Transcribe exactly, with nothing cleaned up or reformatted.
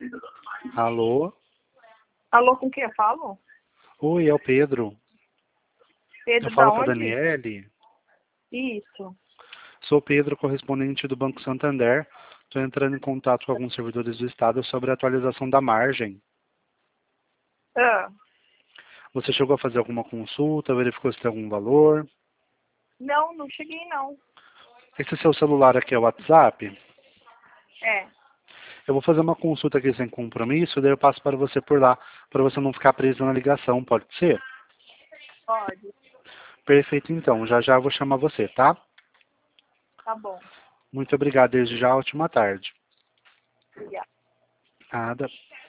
Alô? Alô, com quem eu falo? Oi, é o Pedro. Pedro Eu da falo com a onde? Daniele. Isso. Sou Pedro, correspondente do Banco Santander. Estou entrando em contato com alguns servidores do Estado sobre a atualização da margem. Ah, Você chegou a fazer alguma consulta, verificou se tem algum valor? não, não cheguei não. Esse seu celular aqui é o WhatsApp? É, Eu vou fazer uma consulta aqui sem compromisso, daí eu passo para você por lá, para você não ficar preso na ligação, pode ser? pode. Perfeito, então. Já já eu vou chamar você, tá? Tá bom. Muito obrigado desde já, ótima tarde. Obrigada. Nada.